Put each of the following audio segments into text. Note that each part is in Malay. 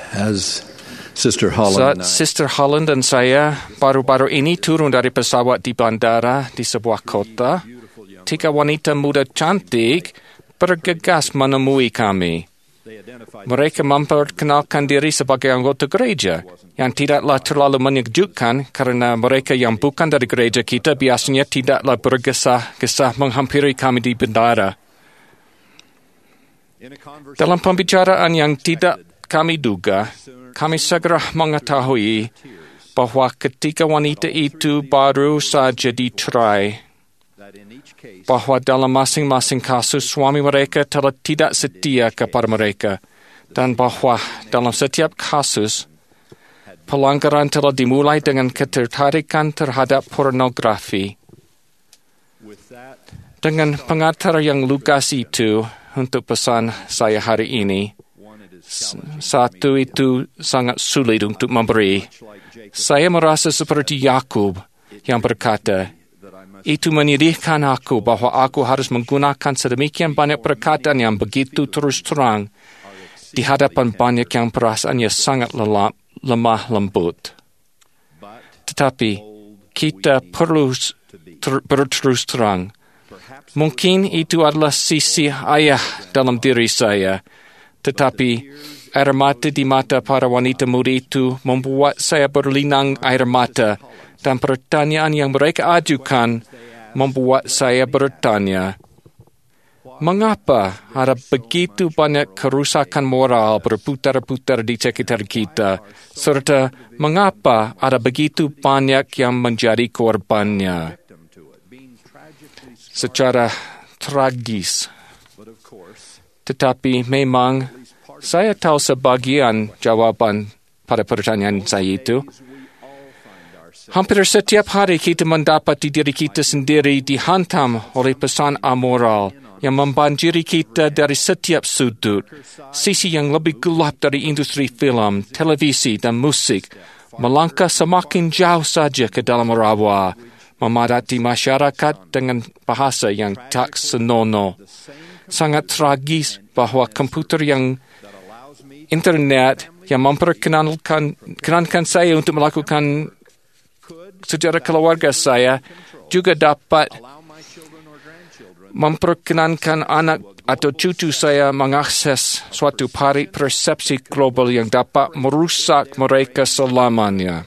As Sister Holland Sister Holland dan saya baru-baru ini turun dari pesawat di bandara di sebuah kota. 3 wanita muda cantik bergegas menemui kami. Mereka memperkenalkan diri sebagai anggota gereja yang tidaklah terlalu menyejukkan karena mereka yang bukan dari gereja kita biasanya tidaklah bergesah-gesah menghampiri kami di bandara. Dalam pembicaraan yang tidak kami duga, kami segera mengetahui bahwa ketiga wanita itu baru saja dicerai, bahwa dalam masing-masing kasus suami mereka telah tidak setia kepada mereka, dan bahwa dalam setiap kasus pelanggaran telah dimulai dengan ketertarikan terhadap pornografi. Dengan pengantar yang lugas itu untuk pesan saya hari ini, satu itu sangat sulit untuk memberi. Saya merasa seperti Yakub yang berkata, itu menyedihkan aku bahwa aku harus menggunakan sedemikian banyak perkataan yang begitu terus terang di hadapan banyak yang perasaannya sangat lemah lembut. Tetapi kita perlu berterus terang. Mungkin itu adalah sisi ayah dalam diri saya, tetapi air mata di mata para wanita muda itu membuat saya berlinang air mata, dan pertanyaan yang mereka ajukan membuat saya bertanya, mengapa ada begitu banyak kerusakan moral berputar-putar di sekitar kita, serta mengapa ada begitu banyak yang menjadi korbannya secara tragis. Tetapi memang saya tahu sebagian jawaban pada pertanyaan saya itu. Hampir setiap hari kita mendapati diri kita sendiri dihantam oleh pesan amoral yang membanjiri kita dari setiap sudut. Sisi yang lebih gelap dari industri film, televisi, dan musik melangkah semakin jauh saja ke dalam rawa, memadati masyarakat dengan bahasa yang tak senonoh. Sangat tragis bahwa komputer yang internet yang memperkenankan saya untuk melakukan sejarah keluarga saya juga dapat memperkenankan anak atau cucu saya mengakses suatu persepsi global yang dapat merusak mereka selamanya.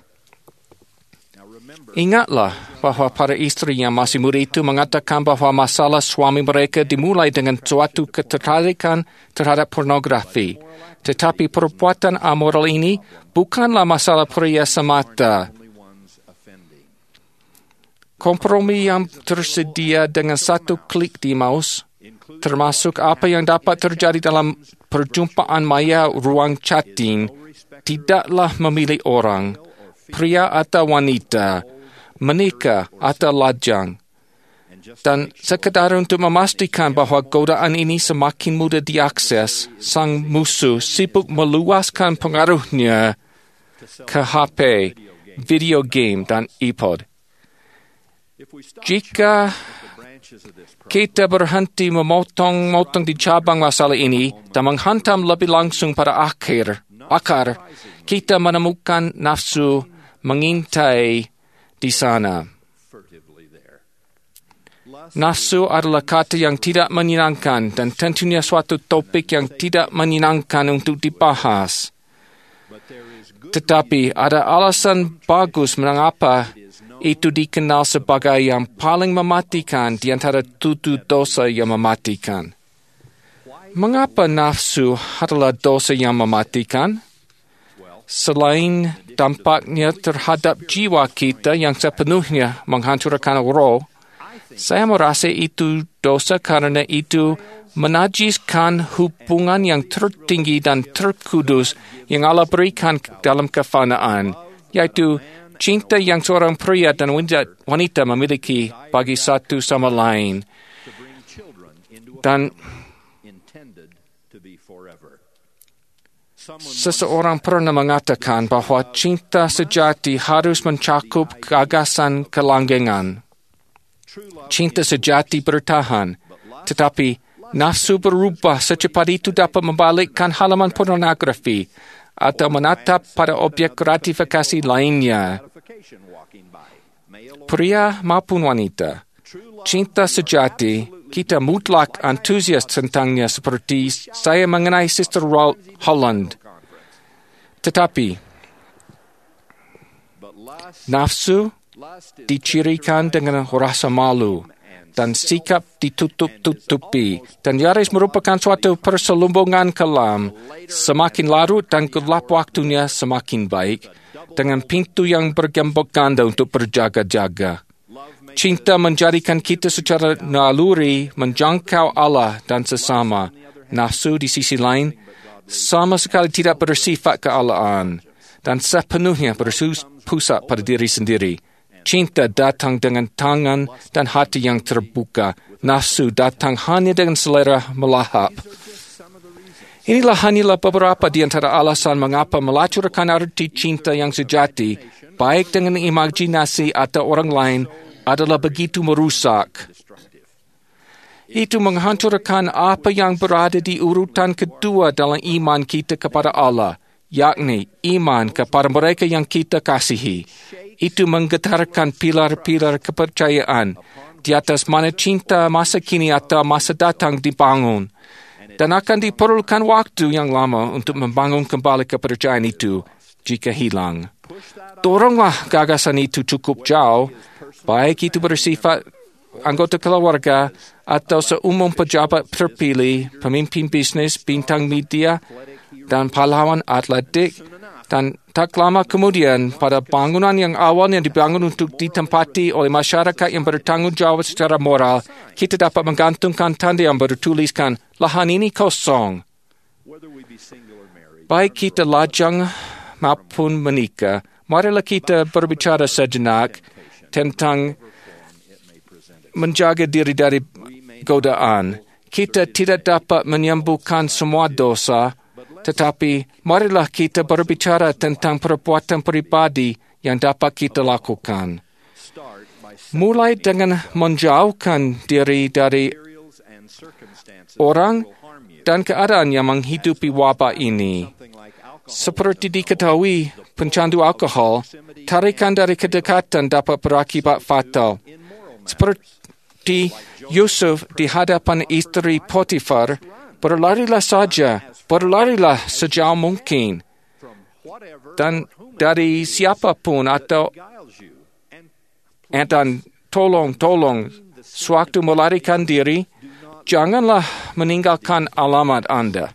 Ingatlah bahwa para istri yang masih muda itu mengatakan bahwa masalah suami mereka dimulai dengan suatu ketertarikan terhadap pornografi. Tetapi perbuatan amoral ini bukanlah masalah pria semata. Kompromi yang tersedia dengan satu klik di mouse, termasuk apa yang dapat terjadi dalam perjumpaan maya ruang chatting, tidaklah memilih orang, pria atau wanita, menikah atau lajang. Dan sekedar untuk memastikan bahwa godaan ini semakin mudah diakses, sang musuh sibuk meluaskan pengaruhnya ke HP, video game, dan iPod. Jika kita berhenti memotong-motong di cabang masalah ini dan menghantam lebih langsung pada akar, kita menemukan nafsu mengintai di sana. Nafsu adalah kata yang tidak menyenangkan dan tentunya suatu topik yang tidak menyenangkan untuk dibahas. Tetapi ada alasan bagus mengapa itu dikenal sebagai yang paling mematikan di antara 7 dosa yang mematikan. Mengapa nafsu adalah dosa yang mematikan? Selain dampaknya terhadap jiwa kita yang sepenuhnya menghancurkan roh, saya merasa itu dosa karena itu menajiskan hubungan yang tertinggi dan terkudus yang Allah berikan dalam kefanaan, yaitu cinta yang seorang pria dan wanita memiliki bagi satu sama lain. Dan seseorang pernah mengatakan bahwa cinta sejati harus mencakup gagasan kelanggengan. Cinta sejati bertahan, tetapi nafsu berubah secepat itu dapat membalikkan halaman pornografi atau menatap pada objek gratifikasi lainnya. Pria maupun wanita, cinta sejati, kita mutlak antusias tentangnya seperti saya mengenai Sister Holland. Tetapi, nafsu dicirikan dengan rasa malu dan sikap ditutup-tutupi dan nyaris merupakan suatu perselumbungan kelam. Semakin larut dan gelap waktunya semakin baik dengan pintu yang bergembok ganda untuk berjaga-jaga. Cinta menjadikan kita secara naluri menjangkau Allah dan sesama. Nafsu di sisi lain sama sekali tidak bersifat kealaan dan sepenuhnya berpusat pada diri sendiri. Cinta datang dengan tangan dan hati yang terbuka. Nafsu datang hanya dengan selera melahap. Inilah hanyalah beberapa di antara alasan mengapa melacurkan arti cinta yang sejati, baik dengan imajinasi atau orang lain, adalah begitu merusak. Itu menghancurkan apa yang berada di urutan kedua dalam iman kita kepada Allah, yakni iman kepada mereka yang kita kasihi. Itu menggetarkan pilar-pilar kepercayaan di atas mana cinta masa kini atau masa datang dibangun. Dan akan diperlukan waktu yang lama untuk membangun kembali kepercayaan itu jika hilang. Doronglah gagasan itu cukup jauh, baik itu bersifat anggota keluarga atau seumum pejabat terpilih, pemimpin bisnis, bintang media, dan pahlawan atletik. Dan tak lama kemudian, pada bangunan yang awalnya dibangun untuk ditempati oleh masyarakat yang bertanggung jawab secara moral, kita dapat menggantungkan tanda yang bertuliskan, lahan ini kosong. Baik kita lajang maupun menikah, marilah kita berbicara sejenak tentang menjaga diri dari godaan. Kita tidak dapat menyembuhkan semua dosa, tetapi marilah kita berbicara tentang perbuatan pribadi yang dapat kita lakukan. Mulai dengan menjauhkan diri dari orang dan keadaan yang menghidupi wabah ini. Seperti diketahui, pencandu alkohol, tarikan dari kedekatan dapat berakibat fatal. Seperti Yusuf di hadapan istri Potifar, berlarilah saja, berlarilah sejauh mungkin. Dan dari siapapun dan tolong, sewaktu melarikan diri, janganlah meninggalkan alamat Anda.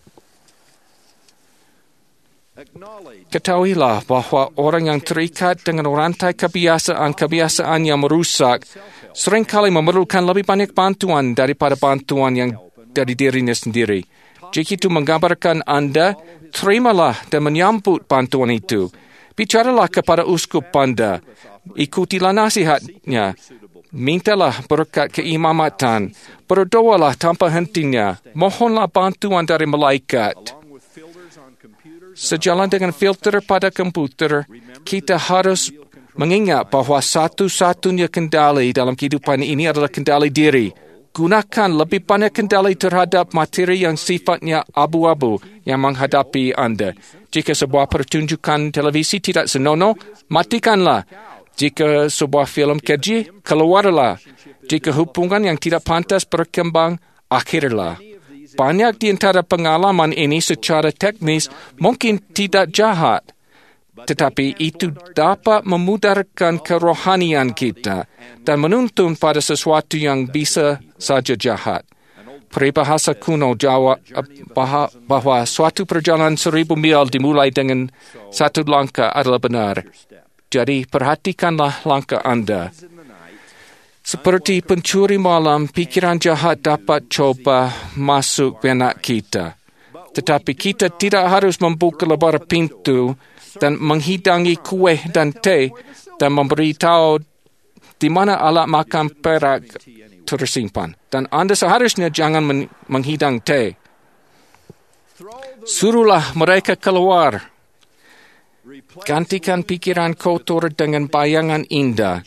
Ketahuilah bahwa orang yang terikat dengan rantai kebiasaan yang merusak seringkali memerlukan lebih banyak bantuan daripada bantuan yang dari dirinya sendiri. Jika itu menggambarkan Anda, terimalah dan menyambut bantuan itu. Bicaralah kepada uskup Anda. Ikutilah nasihatnya. Mintalah berkat keimamatan. Berdoalah tanpa hentinya. Mohonlah bantuan dari malaikat. Sejalan dengan filter pada komputer, kita harus mengingat bahwa satu-satunya kendali dalam kehidupan ini adalah kendali diri. Gunakan lebih banyak kendali terhadap materi yang sifatnya abu-abu yang menghadapi Anda. Jika sebuah pertunjukan televisi tidak senonoh, matikanlah. Jika sebuah filem keji, keluarlah. Jika hubungan yang tidak pantas berkembang, akhirlah. Banyak di antara pengalaman ini secara teknis mungkin tidak jahat, tetapi itu dapat memudarkan kerohanian kita dan menuntun pada sesuatu yang bisa saja jahat. Peribahasa kuno Jawa bahwa suatu perjalanan 1000 mil dimulai dengan satu langkah adalah benar. Jadi perhatikanlah langkah Anda. Seperti pencuri malam, pikiran jahat dapat coba masuk benak kita. Tetapi kita tidak harus membuka lebar pintu dan menghidangi kue dan teh dan memberitahu di mana alat makan perak tersimpan. Dan Anda seharusnya jangan menghidang teh. Suruhlah mereka keluar. Gantikan pikiran kotor dengan bayangan indah.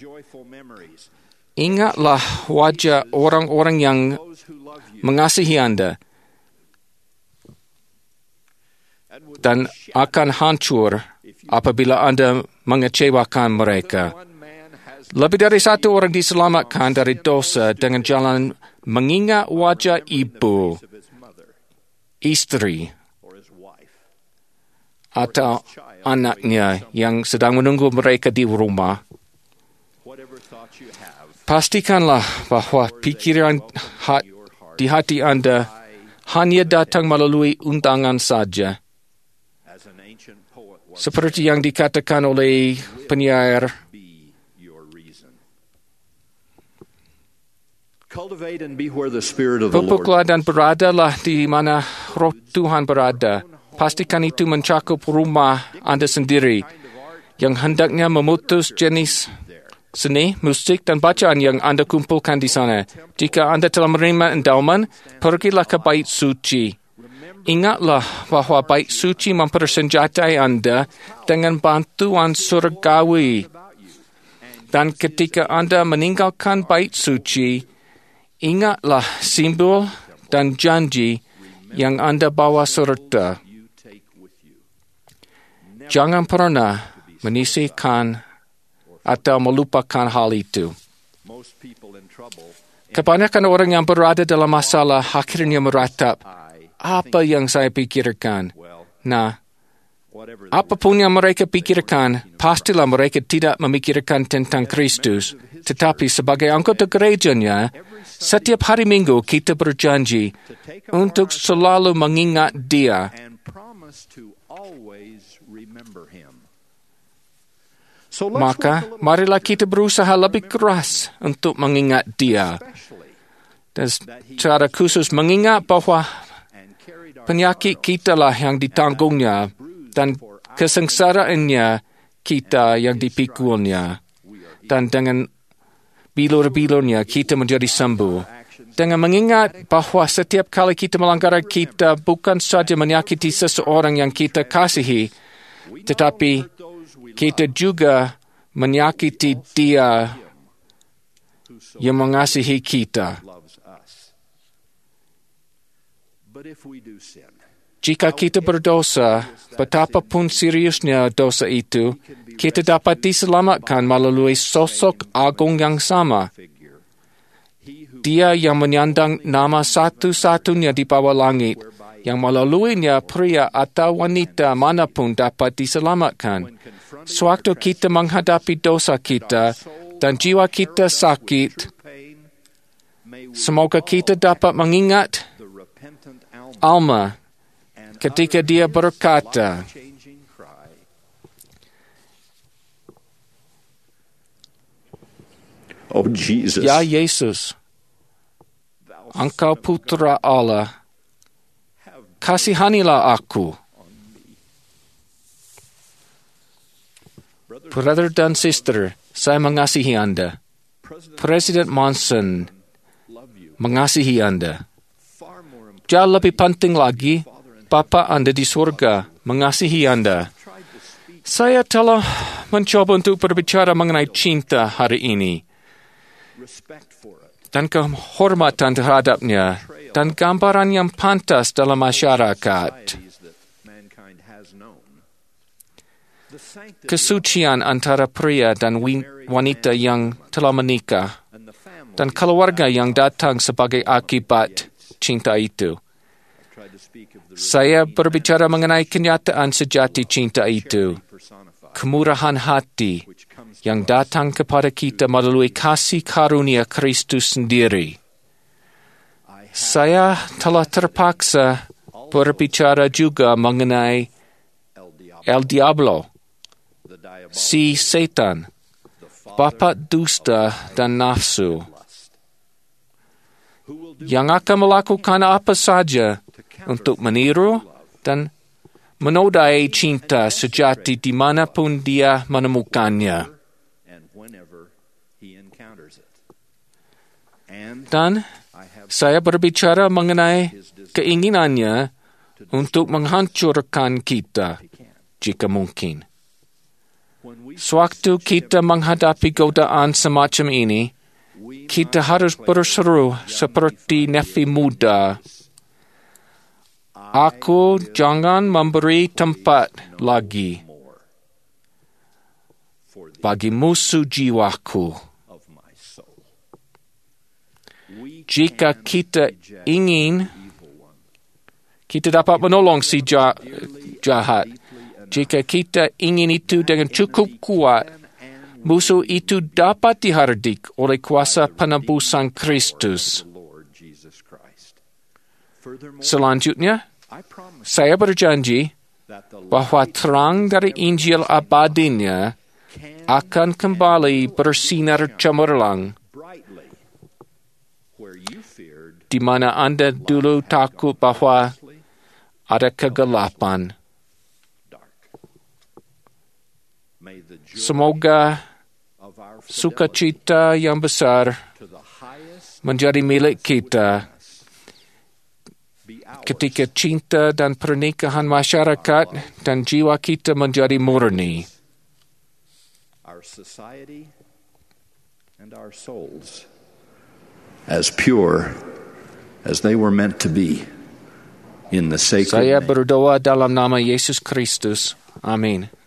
Ingatlah wajah orang-orang yang mengasihi Anda. dan akan hancur apabila Anda mengecewakan mereka. Lebih dari satu orang diselamatkan dari dosa dengan jalan mengingat wajah ibu, istri, atau anaknya yang sedang menunggu mereka di rumah. Pastikanlah bahwa pikiran di hati Anda hanya datang melalui undangan saja. Seperti yang dikatakan oleh penyair, pupuklah dan beradalah di mana roh Tuhan berada. Pastikan itu mencakup rumah Anda sendiri yang hendaknya memutus jenis seni, musik, dan bacaan yang Anda kumpulkan di sana. Jika Anda telah menerima endaumen, pergilah ke bait suci. Ingatlah bahwa bait suci mempersenjatai Anda dengan bantuan surgawi. Dan ketika Anda meninggalkan bait suci, ingatlah simbol dan janji yang Anda bawa serta. Jangan pernah menyisihkan atau melupakan hal itu. Kebanyakan orang yang berada dalam masalah akhirnya meratap, apa yang saya pikirkan? Nah, apapun yang mereka pikirkan, pastilah mereka tidak memikirkan tentang Kristus. Tetapi sebagai anggota gerejanya, setiap hari Minggu kita berjanji untuk selalu mengingat Dia. Maka, marilah kita berusaha lebih keras untuk mengingat Dia. Dan secara khusus mengingat bahwa penyakit kitalah yang ditanggungnya dan kesengsaraannya kita yang dipikulnya. Dan dengan bilur-bilurnya kita menjadi sembuh. Dengan mengingat bahwa setiap kali kita melanggar kita bukan saja menyakiti seseorang yang kita kasihi, tetapi kita juga menyakiti Dia yang mengasihi kita. Jika kita berdosa, betapapun seriusnya dosa itu, kita dapat diselamatkan melalui sosok agung yang sama. Dia yang menyandang nama satu-satunya di bawah langit, yang melaluinya pria atau wanita manapun dapat diselamatkan. Sewaktu kita menghadapi dosa kita dan jiwa kita sakit, semoga kita dapat mengingat Alma ketika dia berkata, Oh Jesus, Ya Yesus, Engkau Putra Allah, kasihanilah aku. Brother dan sister, saya mengasihi Anda. Presiden Monson mengasihi Anda. Jauh lebih penting lagi, Bapa Anda di surga mengasihi Anda. Saya telah mencoba untuk berbicara mengenai cinta hari ini dan kehormatan terhadapnya dan gambaran yang pantas dalam masyarakat. Kesucian antara pria dan wanita yang telah menikah dan keluarga yang datang sebagai akibat cinta itu. Saya berbicara mengenai kenyataan sejati cinta itu, kemurahan hati yang datang kepada kita melalui kasih karunia Kristus sendiri. Saya telah terpaksa berbicara juga mengenai El Diablo, si setan, bapa dusta dan nafsu, yang akan melakukan apa saja untuk meniru dan menodai cinta sejati dimanapun dia menemukannya. Dan saya berbicara mengenai keinginannya untuk menghancurkan kita jika mungkin. Sewaktu kita menghadapi godaan semacam ini, kita harus berseru seperti Nefi muda. Aku jangan memberi tempat lagi bagi musuh jiwaku. Jika kita ingin, kita dapat menolong si jahat. Jika kita ingin itu dengan cukup kuat, musuh itu dapat dihardik oleh kuasa penebusan Kristus. Selanjutnya, saya berjanji bahwa terang dari Injil abadinya akan kembali bersinar cemerlang di mana Anda dulu takut bahwa ada kegelapan. Semoga sukacita yang besar menjadi milik kita ketika cinta dan pernikahan masyarakat dan jiwa kita menjadi murni. Society and our souls as pure as they were meant to be in the sacred Saya name. berdoa dalam nama Yesus Kristus. Amin.